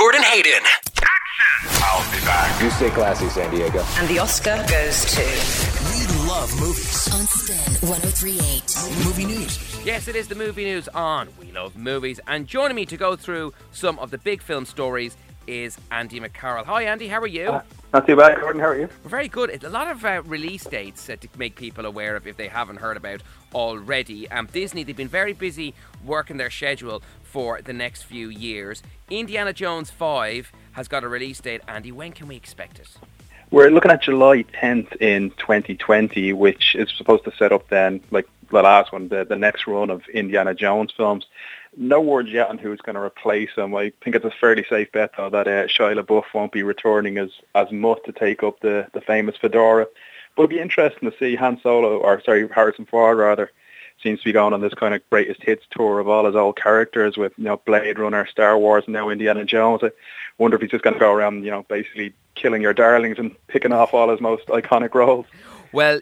Gordon Hayden. I'll be back. You stay classy, San Diego. And the Oscar goes to... We love movies. On Spin 103.8. Movie news. Yes, it is the movie news on We Love Movies. And joining me to go through some of the big film stories is Andy McCarroll. Hi, Andy. How are you? Not too bad, Gordon. How are you? Very good. It's a lot of release dates to make people aware of if they haven't heard about already. Disney, they've been very busy working their schedule for the next few years. Indiana Jones 5 has got a release date. Andy, when can we expect it? We're looking at July 10th in 2020, which is supposed to set up then, like the last one, the next run of Indiana Jones films. No word yet on who's going to replace him. I think it's a fairly safe bet, though, that Shia LaBeouf won't be returning as Mutt to take up the famous fedora. But it'll be interesting to see Harrison Ford, rather, seems to be going on this kind of greatest hits tour of all his old characters with, Blade Runner, Star Wars, and now Indiana Jones. I wonder if he's just going to go around, basically killing your darlings and picking off all his most iconic roles. Well,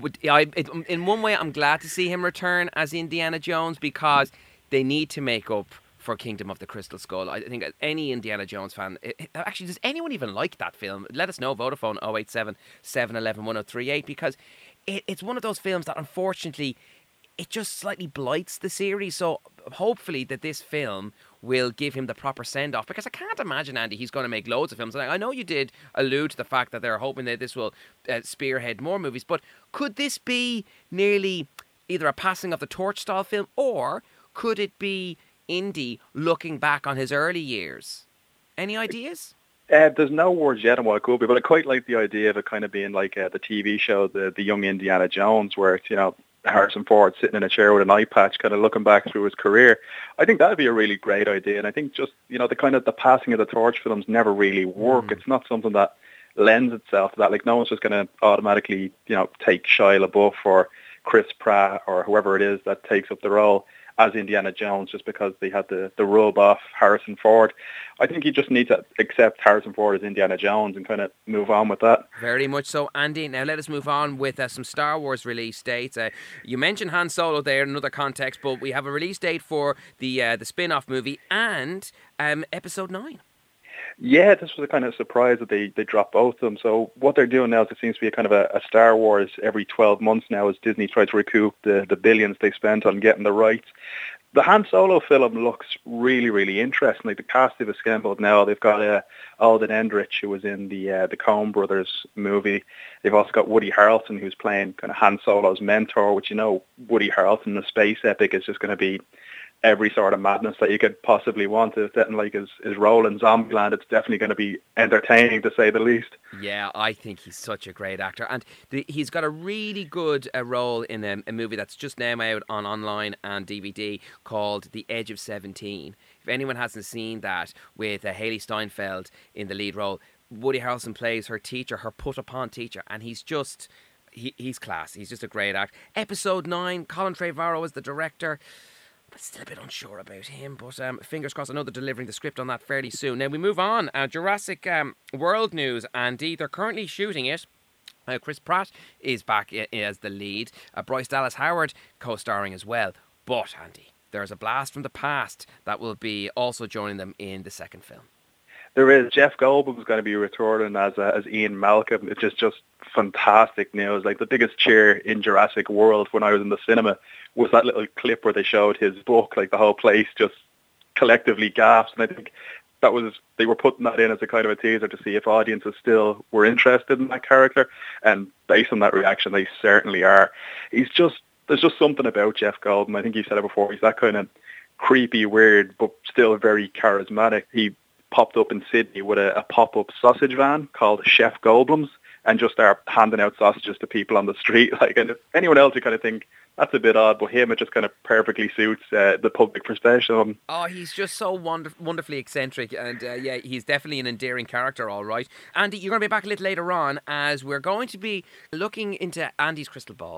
in one way, I'm glad to see him return as Indiana Jones because they need to make up for Kingdom of the Crystal Skull. I think any Indiana Jones fan... Actually, does anyone even like that film? Let us know, Vodafone 087 711 1038, because it's one of those films that, unfortunately, it just slightly blights the series. So hopefully that this film will give him the proper send-off, because I can't imagine, Andy, he's going to make loads of films. I know you did allude to the fact that they're hoping that this will spearhead more movies, but could this be nearly either a passing of the torch style film, or could it be Indy looking back on his early years? Any ideas? There's no words yet on what it could be, but I quite like the idea of it kind of being like the TV show, the Young Indiana Jones, where it's, Harrison Ford sitting in a chair with an eye patch, kind of looking back through his career. I think that would be a really great idea, and I think just, the passing of the torch films never really work. It's not something that lends itself to that. Like, no one's just going to automatically, take Shia LaBeouf or Chris Pratt or whoever it is that takes up the role as Indiana Jones just because they had the rub off Harrison Ford. I think you just need to accept Harrison Ford as Indiana Jones and kind of move on with that. Very much so, Andy. Now let us move on with some Star Wars release dates. You mentioned Han Solo there in another context, but we have a release date for the spin-off movie and Episode 9. Yeah, this was a kind of surprise that they dropped both of them. So what they're doing now is it seems to be a kind of a Star Wars every 12 months now as Disney tries to recoup the billions they spent on getting the rights. The Han Solo film looks really, really interesting. Like, the cast they've assembled now, they've got Alden Ehrenreich, who was in the Coen Brothers movie. They've also got Woody Harrelson, who's playing kind of Han Solo's mentor, which, Woody Harrelson, the space epic, is just going to be every sort of madness that you could possibly want. It's setting like his role in Zombieland. It's definitely going to be entertaining, to say the least. Yeah, I think he's such a great actor, and he's got a really good role in a movie that's just now out on online and DVD called The Edge of 17. If anyone hasn't seen that, with Haley Steinfeld in the lead role, Woody Harrelson plays her teacher, her put-upon teacher, and he's just... He's class. He's just a great actor. Episode 9, Colin Trevorrow is the director. But still a bit unsure about him, but fingers crossed. I know they're delivering the script on that fairly soon. Now we move on. Jurassic World news, Andy. They're currently shooting it. Chris Pratt is back as the lead. Bryce Dallas Howard co-starring as well. But, Andy, there's a blast from the past that will be also joining them in the second film. There is. Jeff Goldblum's going to be returning as Ian Malcolm. It's just fantastic news. Like, the biggest cheer in Jurassic World when I was in the cinema was that little clip where they showed his book. Like, the whole place just collectively gasped. And I think they were putting that in as a kind of a teaser to see if audiences still were interested in that character. And based on that reaction, they certainly are. There's just something about Jeff Goldblum. I think you said it before. He's that kind of creepy, weird, but still very charismatic. He popped up in Sydney with a pop-up sausage van called Chef Goldblum's and just start handing out sausages to people on the street. Like, and if anyone else, you kind of think that's a bit odd, but him, it just kind of perfectly suits the public perception. Oh, he's just so wonderfully eccentric, and yeah, he's definitely an endearing character, all right. Andy, you're going to be back a little later on, as we're going to be looking into Andy's crystal ball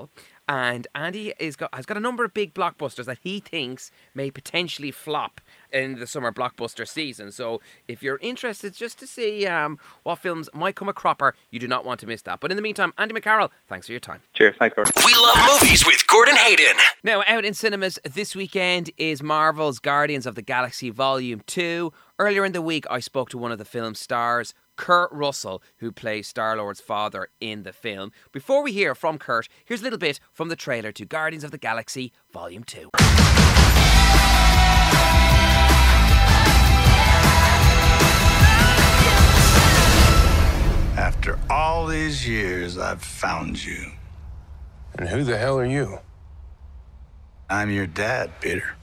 and Andy has got a number of big blockbusters that he thinks may potentially flop in the summer blockbuster season. So if you're interested just to see what films might come a cropper, you do not want to miss that. But in the meantime, Andy McCarroll, thanks for your time. Cheers. Thanks, Gordon. We love movies with Gordon Hayden. Now, out in cinemas this weekend is Marvel's Guardians of the Galaxy Volume 2. Earlier in the week, I spoke to one of the film's stars, Kurt Russell, who plays Star-Lord's father in the film. Before we hear from Kurt, here's a little bit from the trailer to Guardians of the Galaxy Volume 2. After all these years, I've found you. And who the hell are you? I'm your dad, Peter.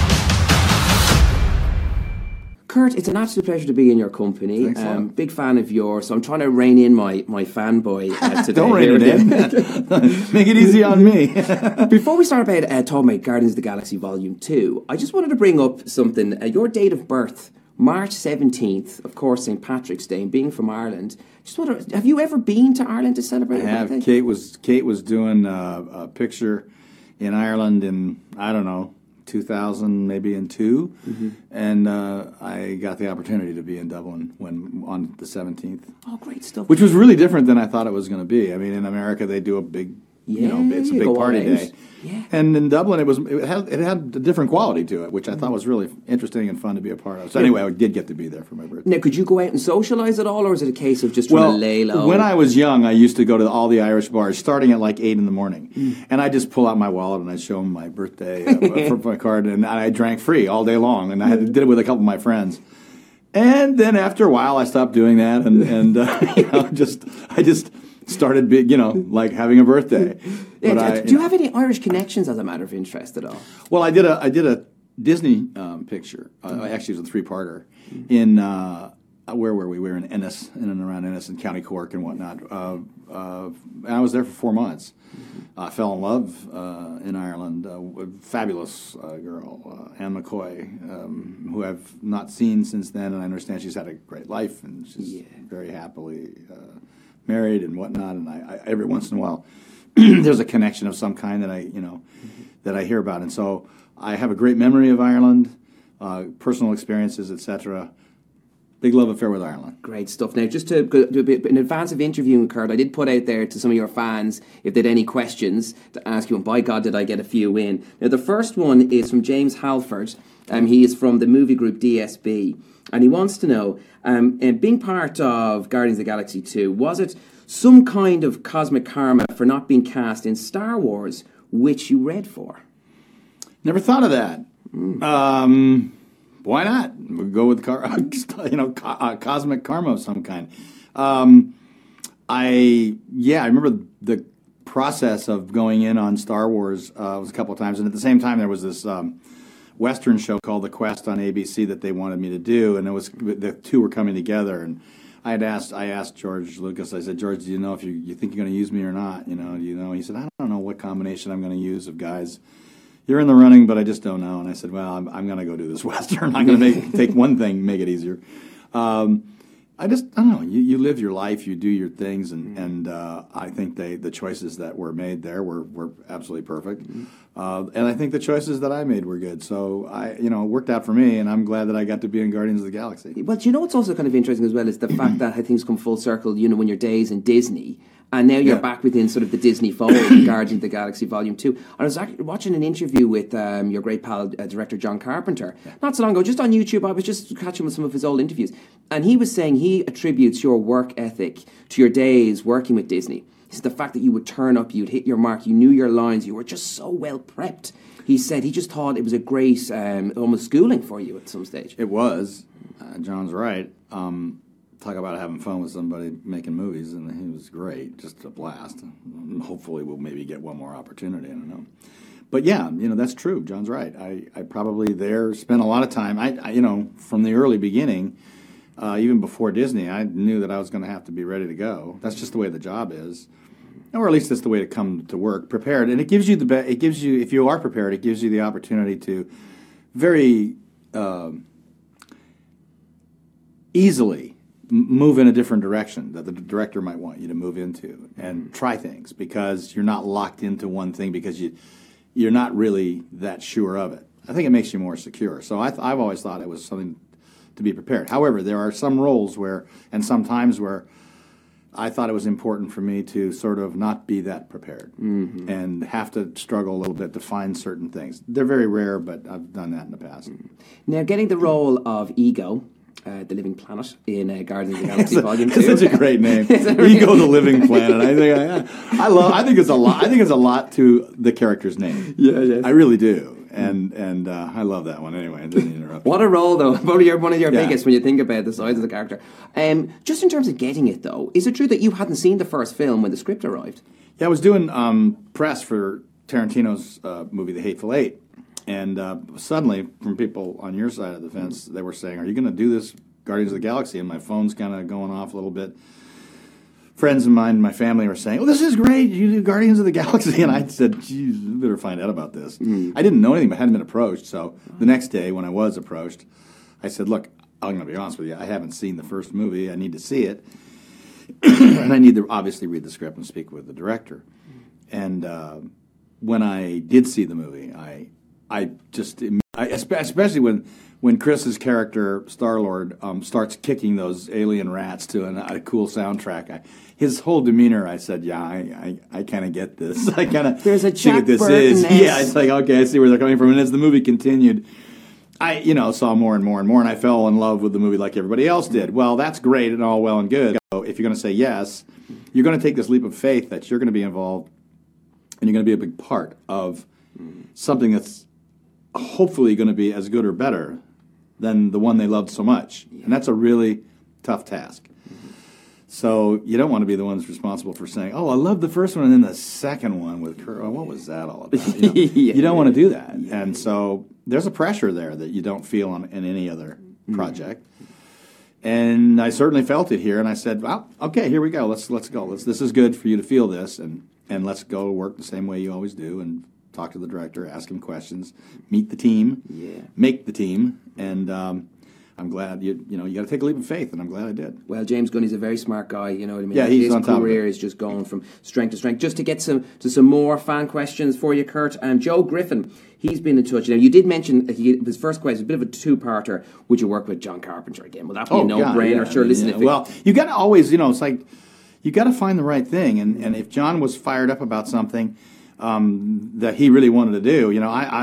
Kurt, it's an absolute pleasure to be in your company. Thanks a lot. Big fan of yours, so I'm trying to rein in my fanboy today. Don't rein it in. Make it easy on me. Before we start about talking about Guardians of the Galaxy Volume 2, I just wanted to bring up something. Your date of birth, March 17th, of course, St. Patrick's Day, and being from Ireland. Just wonder, have you ever been to Ireland to celebrate? I have. Kate was doing a picture in Ireland in, I don't know, 2000, maybe in 2, and I got the opportunity to be in Dublin on the 17th. Oh, great stuff. Which was really different than I thought it was going to be. I mean, in America they do a big, it's a big party day. Yeah. And in Dublin it had a different quality to it, which I thought was really interesting and fun to be a part of. So anyway, I did get to be there for my birthday. Now, could you go out and socialise at all, or is it a case of just trying to lay low? When I was young, I used to go to all the Irish bars, starting at like 8 in the morning. And I'd just pull out my wallet and I'd show them my birthday for my card, and I drank free all day long. And I did it with a couple of my friends. And then after a while, I stopped doing that, and I just started, like having a birthday. Yeah, do you have any Irish connections as a matter of interest at all? Well, I did a Disney picture. Actually, it was a 3-parter in where were we? We were in Ennis, in and around Ennis, and County Cork and whatnot. And I was there for 4 months. I fell in love in Ireland. A fabulous girl, Anne McCoy, who I've not seen since then, and I understand she's had a great life and she's very happily married and whatnot. And I every once in a while, there's a connection of some kind that I hear about, and so I have a great memory of Ireland, personal experiences, etc. Big love affair with Ireland. Great stuff. Now, just to do a bit in advance of interviewing Kurt, I did put out there to some of your fans if they had any questions to ask you, and by God, did I get a few in. Now, the first one is from James Halford. He is from the movie group DSB, and he wants to know, being part of Guardians of the Galaxy 2, was it some kind of cosmic karma for not being cast in Star Wars, which you read for? Never thought of that. Why not? We'll go with cosmic karma of some kind. I remember the process of going in on Star Wars was a couple of times, and at the same time there was this Western show called The Quest on ABC that they wanted me to do, and the two were coming together. And I asked George Lucas. I said, George, do you know if you think you're going to use me or not? Do you know? He said, I don't know what combination I'm going to use of guys. You're in the running, but I just don't know. And I said, well, I'm going to go do this Western. I'm going to take one thing, make it easier. I don't know. You live your life, you do your things, and I think the choices that were made there were absolutely perfect. And I think the choices that I made were good. So it worked out for me, and I'm glad that I got to be in Guardians of the Galaxy. Well, do you know what's also kind of interesting as well is the fact that how things come full circle, when your days in Disney, and now you're back within sort of the Disney fold, Guardians of the Galaxy Volume 2. And I was actually watching an interview with your great pal, director John Carpenter, not so long ago, just on YouTube. I was just catching with some of his old interviews. And he was saying he attributes your work ethic to your days working with Disney. He said the fact that you would turn up, you'd hit your mark, you knew your lines, you were just so well prepped. He said he just thought it was a great, almost schooling for you at some stage. It was. John's right. Talk about having fun with somebody making movies, and he was great, just a blast. Hopefully we'll maybe get one more opportunity, I don't know. But yeah, that's true. John's right. I probably spent a lot of time. I from the early beginning, even before Disney, I knew that I was going to have to be ready to go. That's just the way the job is, or at least that's the way to come to work, prepared. And it gives you if you are prepared, it gives you the opportunity to very easily move in a different direction that the director might want you to move into, and try things, because you're not locked into one thing because you're not really that sure of it. I think it makes you more secure. So I've always thought it was something to be prepared. However, there are some roles and some times where I thought it was important for me to sort of not be that prepared and have to struggle a little bit to find certain things. They're very rare, but I've done that in the past. Now, getting the role of Ego, the Living Planet, in Guardians of the Galaxy Volume 2. It's such a great name. Ego, the Living Planet. I think it's a lot. I think it's a lot to the character's name. Yeah. I really do. And I love that one. Anyway, I didn't interrupt. What a role, though. One of your biggest when you think about the size of the character. Just in terms of getting it, though, is it true that you hadn't seen the first film when the script arrived? Yeah, I was doing press for Tarantino's movie, The Hateful Eight. And suddenly, from people on your side of the fence, they were saying, "Are you going to do this Guardians of the Galaxy?" And my phone's kind of going off a little bit. Friends of mine and my family were saying, "Oh, this is great. You do Guardians of the Galaxy." And I said, "Geez, you better find out about this." I didn't know anything, but hadn't been approached. So the next day, when I was approached, I said, "Look, I'm going to be honest with you. I haven't seen the first movie. I need to see it. And I need to obviously read the script and speak with the director." And when I did see the movie, especially when Chris's character, Star-Lord, starts kicking those alien rats to a cool soundtrack, his whole demeanor, I said, yeah, I kind of get this. I kind of There's a see what this is. Yeah, it's like, okay, I see where they're coming from. And as the movie continued, I saw more and more and more, and I fell in love with the movie like everybody else did. Well, that's great and all well and good. So if you're going to say yes, you're going to take this leap of faith that you're going to be involved and you're going to be a big part of something that's hopefully going to be as good or better than the one they loved so much. And that's a really tough task. So you don't want to be the ones responsible for saying, "Oh, I love the first one," and then the second one with Kurt, what was that all about? You don't want to do that. And so there's a pressure there that you don't feel in any other project. And I certainly felt it here, and I said, "Well, okay, here we go. Let's go. This is good for you to feel this, and let's go work the same way you always do, and talk to the director, ask him questions, meet the team, make the team." And I'm glad you got to take a leap of faith, and I'm glad I did. Well, James Gunn, a very smart guy. You know what I mean? Yeah, he's his on top of career it. is just going from strength to strength. Just to get some more fan questions for you, Kurt. Joe Griffin, he's been in touch. Now, you did mention his first question, a bit of a two-parter. Would you work with John Carpenter again? Well, that'd be a no-brainer. Yeah, sure, listen. Well, you got to always, it's like you got to find the right thing. And if John was fired up about something that he really wanted to do,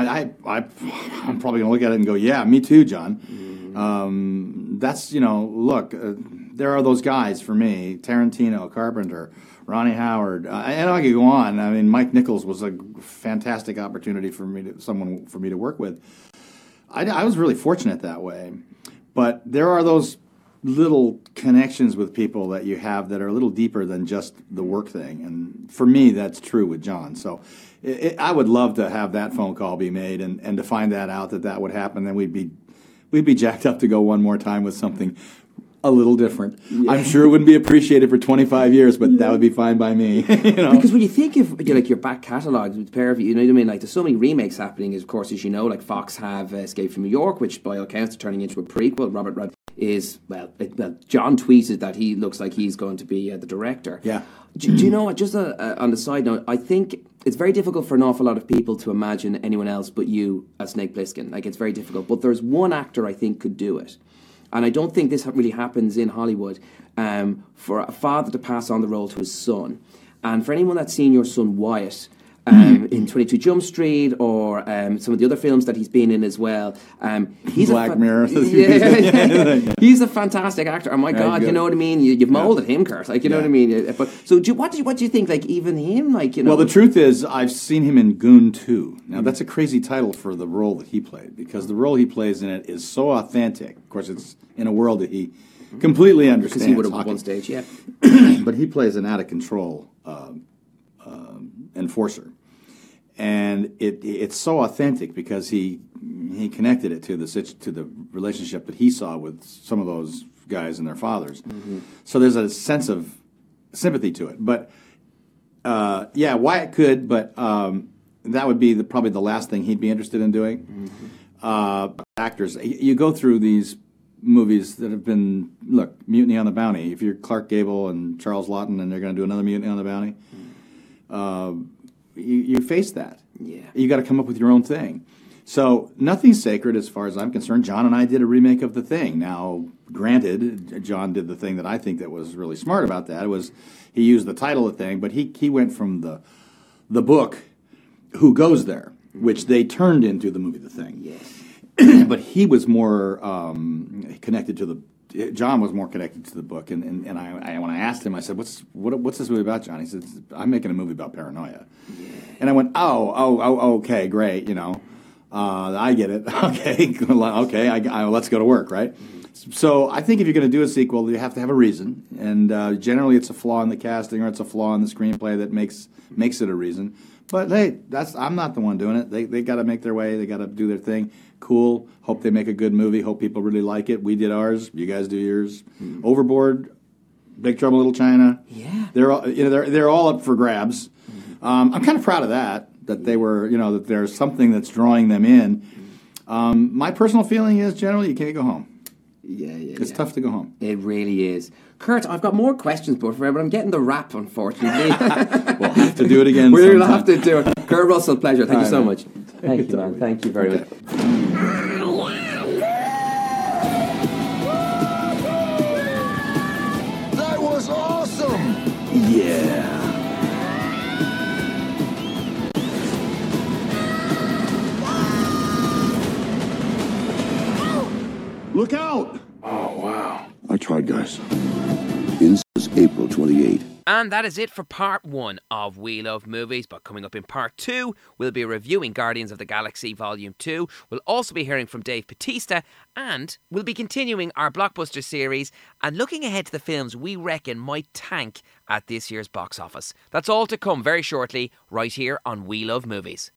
I'm probably going to look at it and go, "Yeah, me too, John." That's, look, there are those guys for me, Tarantino, Carpenter, Ronnie Howard, and I could go on. I mean, Mike Nichols was a fantastic opportunity for me to work with. I was really fortunate that way, but there are those little connections with people that you have that are a little deeper than just the work thing, and for me, that's true with John. So I would love to have that phone call be made, and to find that would happen, then we'd be jacked up to go one more time with something a little different. Yeah. I'm sure it wouldn't be appreciated for 25 years, but that would be fine by me. Because when you think of your back catalogue with the pair of you, you know what I mean? Like, there's so many remakes happening, of course, as you know. Like Fox have Escape from New York, which by all accounts is turning into a prequel. Robert Rudd is, John tweeted that he looks like he's going to be the director. Yeah. Do you know what, just on the side note, I think it's very difficult for an awful lot of people to imagine anyone else but you as Snake Plissken. Like, it's very difficult. But there's one actor I think could do it. And I don't think this really happens in Hollywood, for a father to pass on the role to his son. And for anyone that's seen your son Wyatt in 22 Jump Street or some of the other films that he's been in as well, he's Black Mirror. He's a fantastic actor. Oh my God, you know what I mean? You've molded him, Kurt. Like, you know what I mean? But so, what do you think? Like, even him, like, Well, the truth is, I've seen him in Goon 2. Now, that's a crazy title for the role that he played, because the role he plays in it is so authentic. Of course, it's in a world that he completely understands. Because he would have at one stage, yeah. But he plays an out-of-control enforcer. And it's so authentic because he connected it to the relationship that he saw with some of those guys and their fathers. Mm-hmm. So there's a sense of sympathy to it. But Wyatt could, but that would be probably the last thing he'd be interested in doing. Mm-hmm. Actors, you go through these movies that have been, look, Mutiny on the Bounty. If you're Clark Gable and Charles Laughton and they're going to do another Mutiny on the Bounty, you face that. Yeah. You got to come up with your own thing. So nothing's sacred as far as I'm concerned. John and I did a remake of The Thing. Now, granted, John did the thing that I think that was really smart about that. It was he used the title of The Thing, but he went from the book Who Goes There, which they turned into the movie The Thing. Yes. But he was more connected to the. John was more connected to the book, and I when I asked him, I said, "What's this movie about, John?" He said, "I'm making a movie about paranoia." Yeah. And I went, "Oh, okay, great, you know." I get it. Okay. Let's go to work, right? So I think if you're going to do a sequel, you have to have a reason, and generally it's a flaw in the casting or it's a flaw in the screenplay that makes it a reason. But hey, I'm not the one doing it. They got to make their way. They got to do their thing. Cool. Hope they make a good movie. Hope people really like it. We did ours. You guys do yours. Overboard, Big Trouble in Little China. Yeah. They're all up for grabs. I'm kind of proud of that. That they were, that there's something that's drawing them in. My personal feeling is generally you can't go home. Yeah. It's tough to go home. It really is. Kurt, I've got more questions, but I'm getting the rap, unfortunately. We'll have to do it again. We'll have to do it. Kurt Russell, pleasure. Thank you so man. much. Thank you, man. Thank you very much. That was awesome! Yeah. Look out! Oh, wow. I tried, guys. In April 28. And that is it for part 1 of We Love Movies. But coming up in part 2, we'll be reviewing Guardians of the Galaxy Volume 2. We'll also be hearing from Dave Bautista. And we'll be continuing our blockbuster series and looking ahead to the films we reckon might tank at this year's box office. That's all to come very shortly, right here on We Love Movies.